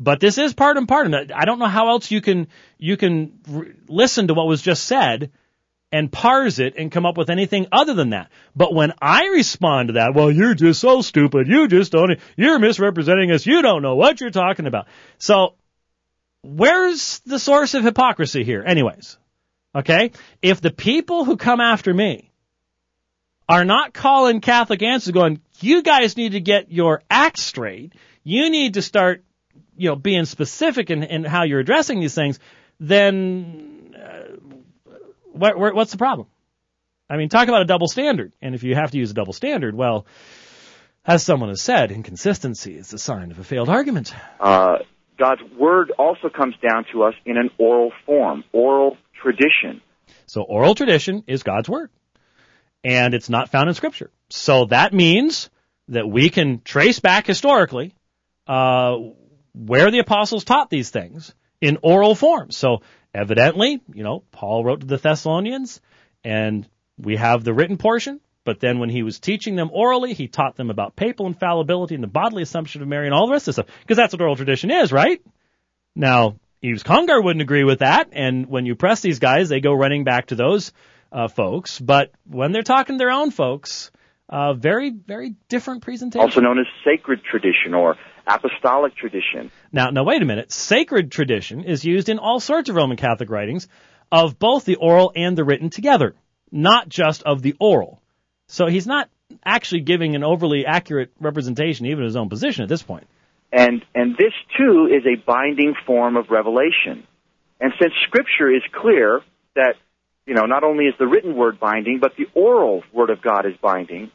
But this is part and part. I don't know how else you can listen to what was just said and parse it and come up with anything other than that. But when I respond to that, well, you're just so stupid. You're misrepresenting us. You don't know what you're talking about. So where's the source of hypocrisy here? Anyways, okay? If the people who come after me are not calling Catholic Answers going, you guys need to get your act straight. You need to start, being specific in how you're addressing these things, then what's the problem? I mean, talk about a double standard. And if you have to use a double standard, well, as someone has said, inconsistency is the sign of a failed argument. God's Word also comes down to us in an oral form, oral tradition. So oral tradition is God's Word. And it's not found in Scripture. So that means that we can trace back historically where the apostles taught these things in oral form. So evidently, Paul wrote to the Thessalonians, and we have the written portion, but then when he was teaching them orally, he taught them about papal infallibility and the bodily assumption of Mary and all the rest of the stuff, because that's what oral tradition is, right? Now, Yves Congar wouldn't agree with that, and when you press these guys, they go running back to those folks, but when they're talking to their own folks, very, very different presentation. Also known as sacred tradition or apostolic tradition. Now, wait a minute. Sacred tradition is used in all sorts of Roman Catholic writings of both the oral and the written together, not just of the oral. So he's not actually giving an overly accurate representation even of his own position at this point. And this, too, is a binding form of revelation. And since Scripture is clear that, not only is the written word binding, but the oral word of God is binding.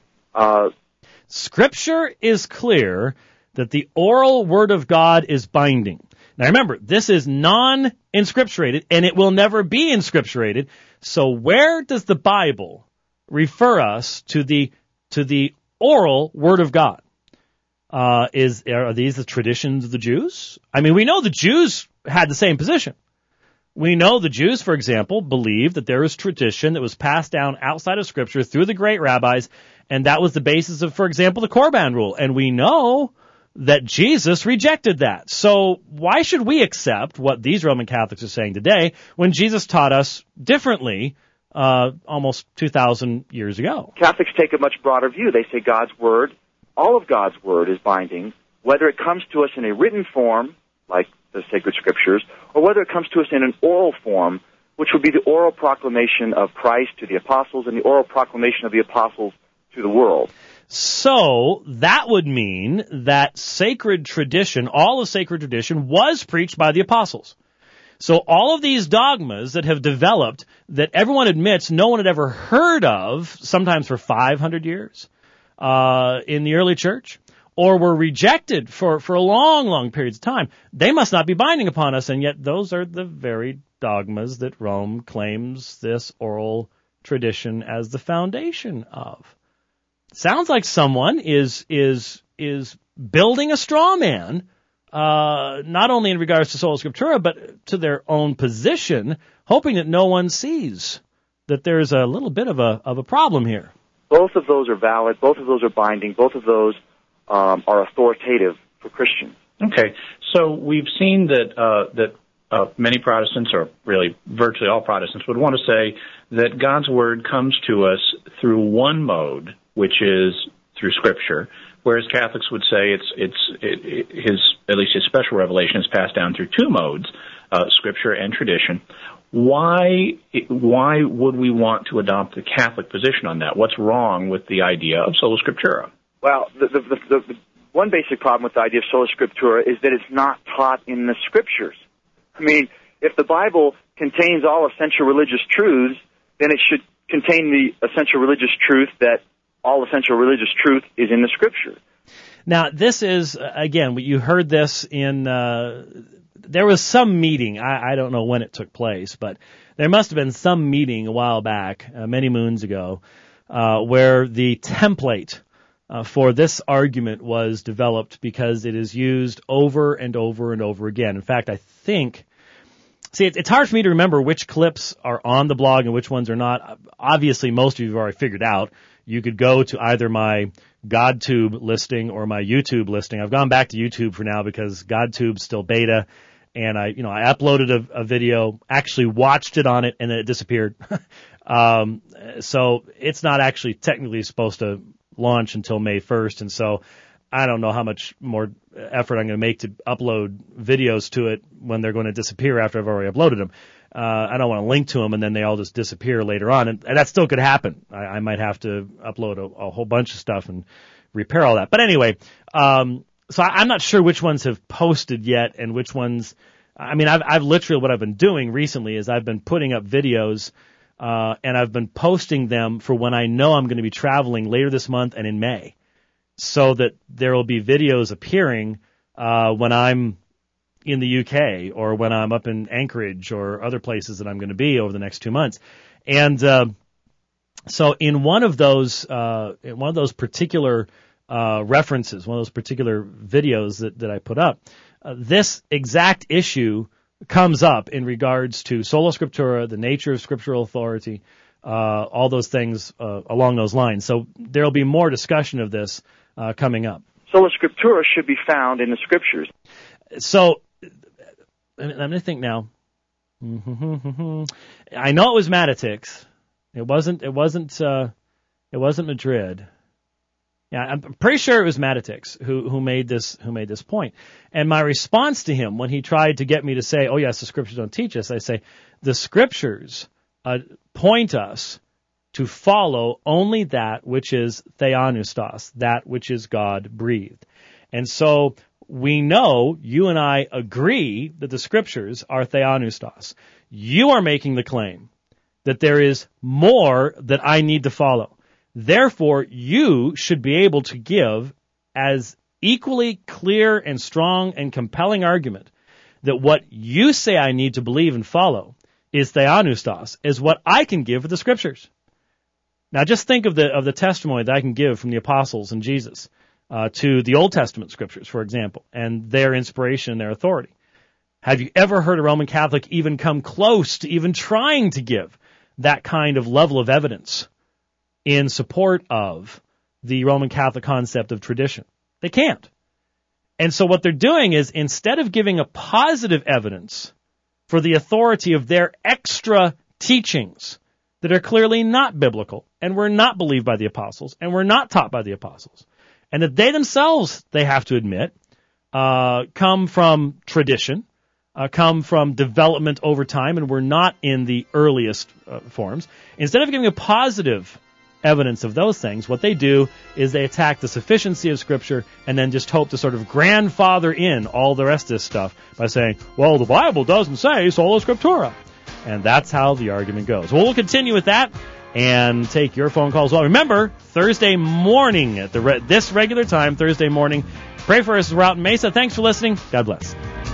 Scripture is clear that the oral word of God is binding. Now remember, this is non-inscripturated, and it will never be inscripturated. So where does the Bible refer us to the oral word of God? Are these the traditions of the Jews? I mean, we know the Jews had the same position. We know the Jews, for example, believed that there was tradition that was passed down outside of Scripture through the great rabbis, and that was the basis of, for example, the Korban rule. And we know that Jesus rejected that. So why should we accept what these Roman Catholics are saying today when Jesus taught us differently almost 2,000 years ago? Catholics take a much broader view. They say God's Word, all of God's Word is binding, whether it comes to us in a written form, like the sacred Scriptures, or whether it comes to us in an oral form, which would be the oral proclamation of Christ to the apostles and the oral proclamation of the apostles to the world. So that would mean that sacred tradition, all of sacred tradition, was preached by the apostles. So all of these dogmas that have developed that everyone admits no one had ever heard of, sometimes for 500 years in the early church, or were rejected for a long, long periods of time, they must not be binding upon us, and yet those are the very dogmas that Rome claims this oral tradition as the foundation of. Sounds like someone is building a straw man, not only in regards to Sola Scriptura, but to their own position, hoping that no one sees that there's a little bit of a problem here. Both of those are valid. Both of those are binding. Both of those are authoritative for Christians. Okay, so we've seen that many Protestants, or really virtually all Protestants, would want to say that God's Word comes to us through one mode, which is through Scripture, whereas Catholics would say at least his special revelation is passed down through two modes, Scripture and tradition. Why would we want to adopt the Catholic position on that? What's wrong with the idea of Sola Scriptura? Well, the one basic problem with the idea of Sola Scriptura is that it's not taught in the Scriptures. I mean, if the Bible contains all essential religious truths, then it should contain the essential religious truth that all essential religious truth is in the Scripture. Now, this is, again, you heard this in, there was some meeting, I don't know when it took place, but there must have been some meeting a while back, many moons ago, where the template for this argument was developed because it is used over and over and over again. In fact, I think, it's hard for me to remember which clips are on the blog and which ones are not. Obviously, most of you have already figured out. you could go to either my GodTube listing or my YouTube listing. I've gone back to YouTube for now because GodTube's still beta, and I uploaded a video, actually watched it on it, and then it disappeared. So it's not actually technically supposed to launch until May 1st, and so I don't know how much more effort I'm going to make to upload videos to it when they're going to disappear after I've already uploaded them. I don't want to link to them and then they all just disappear later on, and that still could happen. I might have to upload a whole bunch of stuff and repair all that. But anyway, so I'm not sure which ones have posted yet and which ones. I mean, I've literally, what I've been doing recently is I've been putting up videos, and I've been posting them for when I know I'm going to be traveling later this month and in May, so that there will be videos appearing when I'm in the UK or when I'm up in Anchorage or other places that I'm going to be over the next 2 months. And so in one of those particular references, one of those particular videos that I put up, this exact issue comes up in regards to sola scriptura, the nature of scriptural authority, all those things along those lines. So there'll be more discussion of this coming up. Sola scriptura should be found in the scriptures. So I'm going to think now. I know it was Matitix. It wasn't Madrid. Yeah, I'm pretty sure it was Matitix who made this point. And my response to him when he tried to get me to say, "Oh yes, the scriptures don't teach us," I say, the scriptures point us to follow only that which is theopneustos, that which is God breathed. And so we know, you and I agree, that the scriptures are theopneustos. You are making the claim that there is more that I need to follow. Therefore, you should be able to give as equally clear and strong and compelling argument that what you say I need to believe and follow is theopneustos, is what I can give of the scriptures. Now just think of the testimony that I can give from the apostles and Jesus to the Old Testament scriptures, for example, and their inspiration and their authority. Have you ever heard a Roman Catholic even come close to even trying to give that kind of level of evidence in support of the Roman Catholic concept of tradition? They can't. And so what they're doing is, instead of giving a positive evidence for the authority of their extra teachings that are clearly not biblical and were not believed by the apostles and were not taught by the apostles, and that they themselves, they have to admit, come from tradition, come from development over time, and were not in the earliest forms. Instead of giving a positive evidence of those things, what they do is they attack the sufficiency of Scripture and then just hope to sort of grandfather in all the rest of this stuff by saying, well, the Bible doesn't say sola scriptura. And that's how the argument goes. Well, we'll continue with that and take your phone calls. Well, remember, Thursday morning at this regular time, Thursday morning. Pray for us. We're out in Mesa. Thanks for listening. God bless.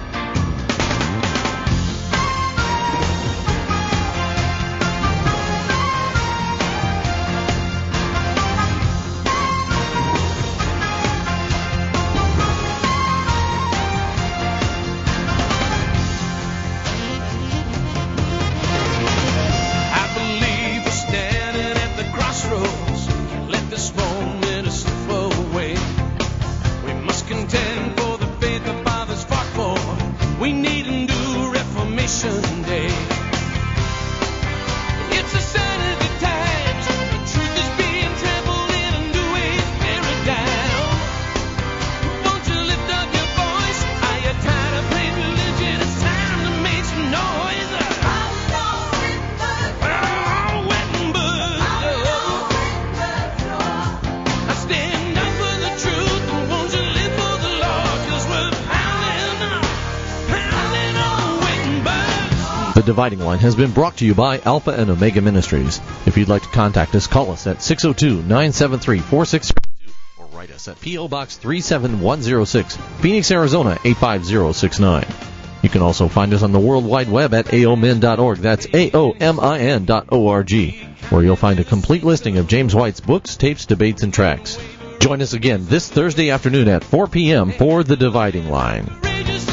The Dividing Line has been brought to you by Alpha and Omega Ministries. If you'd like to contact us, call us at 602-973-4632 or write us at P.O. Box 37106, Phoenix, Arizona 85069. You can also find us on the World Wide Web at aomin.org. That's aomin.org, where you'll find a complete listing of James White's books, tapes, debates, and tracks. Join us again this Thursday afternoon at 4 p.m. for The Dividing Line.